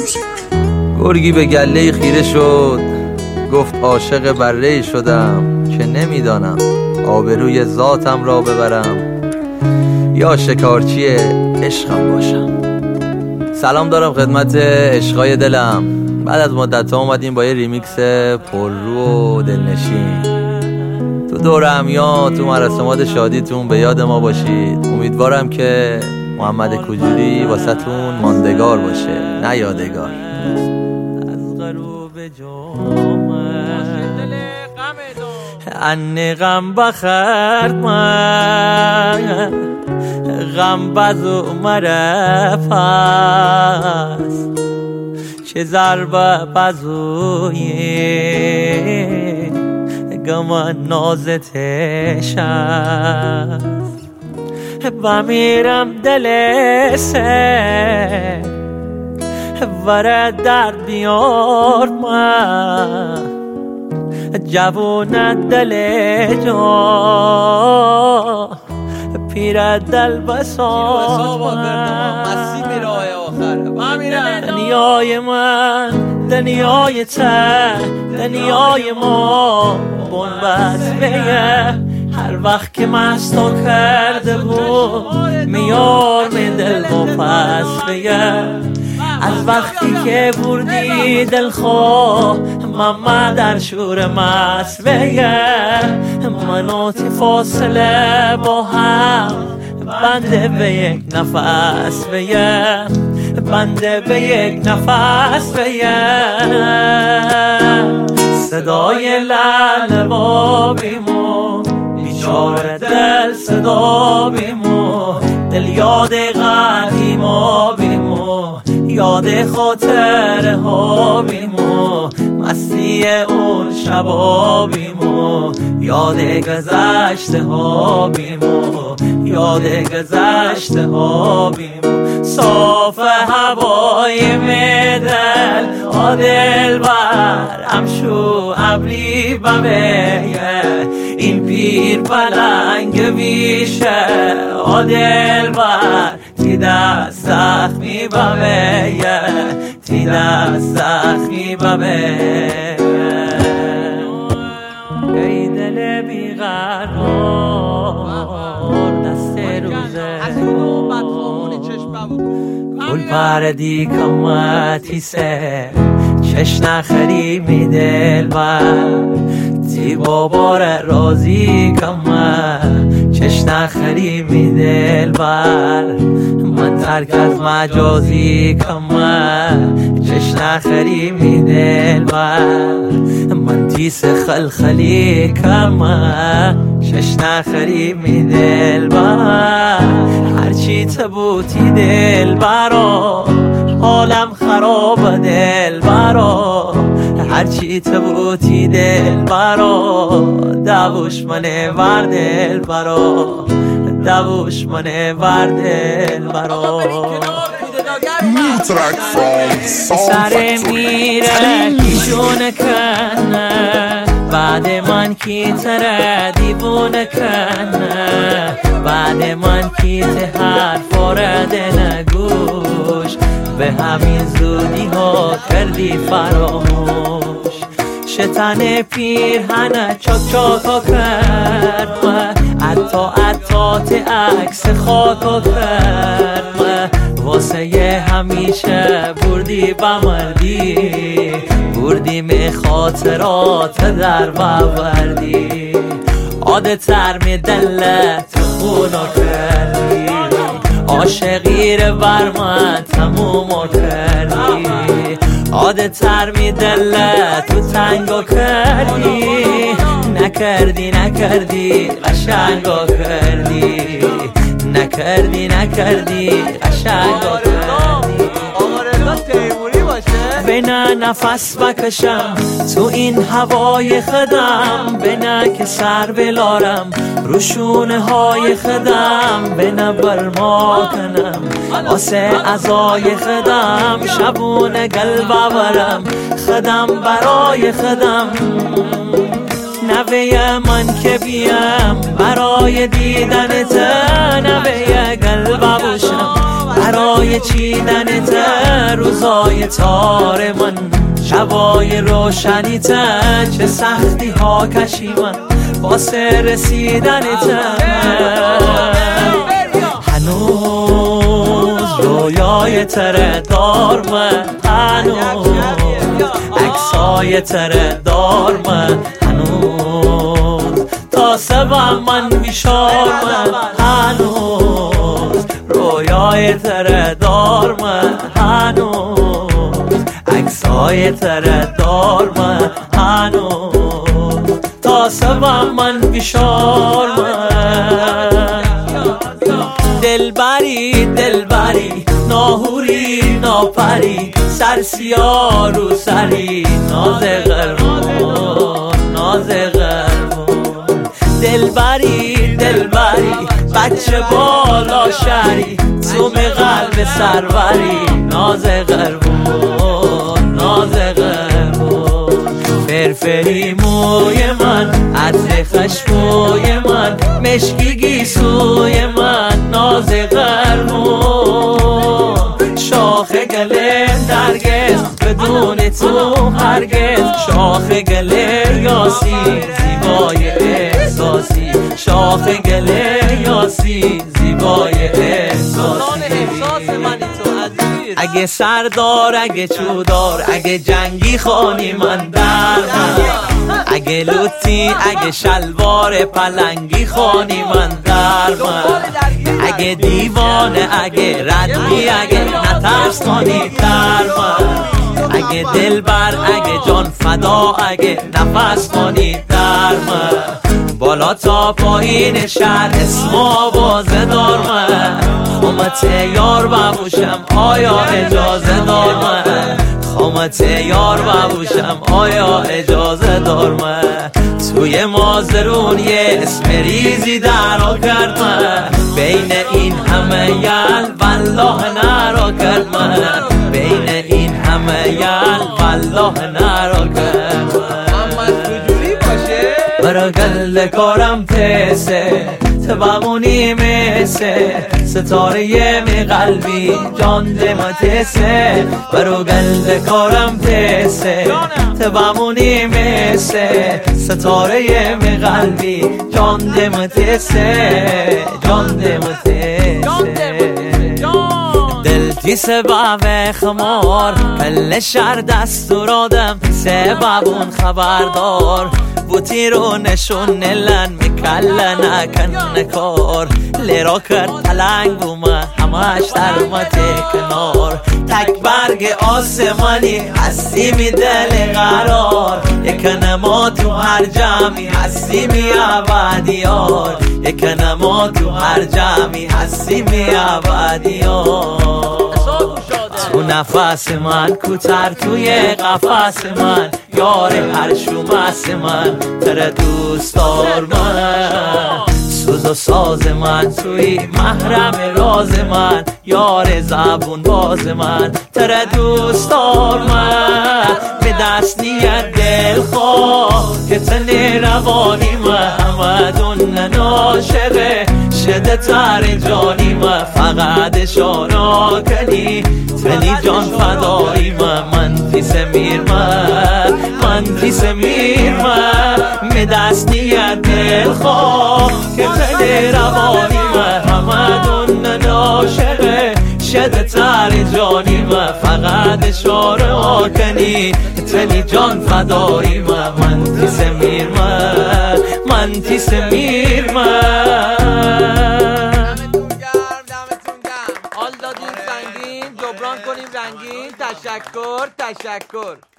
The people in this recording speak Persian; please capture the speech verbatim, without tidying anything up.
گرگی به گله خیره شد، گفت عاشق بره شدم که نمیدانم آبروی ذاتم را ببرم یا شکارچی عشقم باشم. سلام دارم خدمت عشقای دلم. بعد از مدت ها اومدیم با یه ریمیکس پررو و دلنشین. تو دور همیان، تو مراسمات شادیتون به یاد ما باشید. امیدوارم که محمد کجوری واسه تون ماندگار باشه نه یادگار. از غروب جامعه ان غم بخرد من غم بزو مرف است چه ضربه بزوی گمان نازتش است و میرم دل سه وره در بیار من جوون دل جا پیر دل بساز من دنیای من دنیای ته دنیای ما بنبست بگه هر وقت که مستو کرده بود میار من دل و پس بگه از وقتی که بردی دل خواه من در شور مست بگه مناتی فاصله با هم بنده به یک نفس بگه بنده به یک نفس بگه صدای لعل بابیمون بیچاره دل صدا بیمون دل یاد قدیما بیمون یاد خاطره ها بیمون مستی اون شبا بیمون یاد گذشته ها بیمون یاد گذشته ها بیمون صاف هوای میدل آدل بر امشو ابری بمیه این پیر پلنگ بیشه آدل بر تی دست زخمی بمیه تی دست زخمی بمیه ای دل بیقرار دست روزه گل پردی کمتی سه چش نخری می دل بر تی بابار رازی کمه چش نخری می دل بر من ترک از مجازی کمه چش نخری می دل بر من تیس خلخلی کمه چش نخری می دل بر هرچی تبوتی دل برا حالم خراب دل برا هرچی تبوتی دل برا دوش منه ور دل برا دوش منه ور دل برا سر میره کیشونه کنه بعد من کی تره دیوونه کنه بعد من کی ته حرف آرده نگوش به همین زودی ها کردی فراموش شتن پیرهنه چاک چاکا کرد عطا عطات عکس خاکا کرد واسه همیشه بردی بمردی بردی می خاطرات در بوردی عادت تر می دلت خونا کردی عاشقی رو بر من تموم کردی عادت تر می دلت تو تنگا کردی نکردی نکردی قشنگا کردی نکردی نکردی قشنگا کردی بنا نفس بکشم تو این هوای خدم بنا که سر بلارم روشونه های خدم بنا برما کنم آسه ازای خدم شبونه قلب برم خدم برای خدم نوه من که بیم برای دیدن تا نوه قلب باشم برای چیدن روزای تار من، شبای روشنی تن، چه سختی ها کشی من واسه رسیدن تن. هنوز رویای تره دار من، هنوز عکسای تره دار من، هنوز تا سبم من بیشار من، هنوز رویای تره دار من، هنوز عکسای تره دار من، هنوز تا سبم من بیشار من. دلبری دلبری ناهوری ناپری، سرسیا رو سری، ناز قرمون ناز قرمون. دلبری دلبری بچه بالا شری، زوم قلب سروری، ناز قرمون ناز قرمون. فرفری موی من، عطر خشموی من، مشکی گیسوی من، ناز قرمون. شاخ گله نرگس بدون تو هرگز، شاخ گله یاسی زیبای احساسی، شاخ گله یاسی زیبای احساسی. اگه سردار اگه چودار اگه جنگی خانی من در من، اگه لوتی اگه شلوار پلنگی خانی من در من، اگه دیوانه اگه ردی اگه نترس خانی در من، اگه دلبر اگه جان فدا اگه نفس خانی در من. بالا تا پایین شهر اسم آوازه دار من، خامت یار ببوشم آیا اجازه دار من، خامت یار ببوشم آیا اجازه دار من. توی مازرون یه اسم ریزی درا کرد من، بین این همه یل والله نرا کرد من، بین این همه یل والله نرا کرد من. برا گل کارم تسه تبمونی میسه، ستاره می قلبی جان دمتسه. برا گل کارم تسه تبمونی میسه، ستاره می قلبی جان دمتسه جان دمتسه. تیسه بابه خمار پل شر دستور آدم، سببون خبردار بوتی رو نشون نلن میکل نکن کار. لیرا کرد پلنگ بومه همش درمت کنار، تک برگ آسمانی هستی می دل قرار، یک نما تو هر جمعی هستی می عبدیار، یک نما تو هر جمعی هستی می عبدیار. تو نفس من کوتر توی قفس من، یار هر شومس من تره دوست دار من. سوز و ساز من توی محرم راز من، یار زبون باز من تره دوست دار من. به دست نیت دل خواه که تنی روانی محمدون ناشقه، شده تر جانی من فقط شانا کنی، تنی جان فدایی من من فی سمیر من من فی سمیر من. به دست نیت دل خواه که تنی روانی محمدون ناشقه، شده تر جانی من فقط شانا کنی، تنی جان فدایی من من فی سمیر من من فی سمیر من. حال دادیم سنگین جبران کنیم رنگین. تشکر تشکر.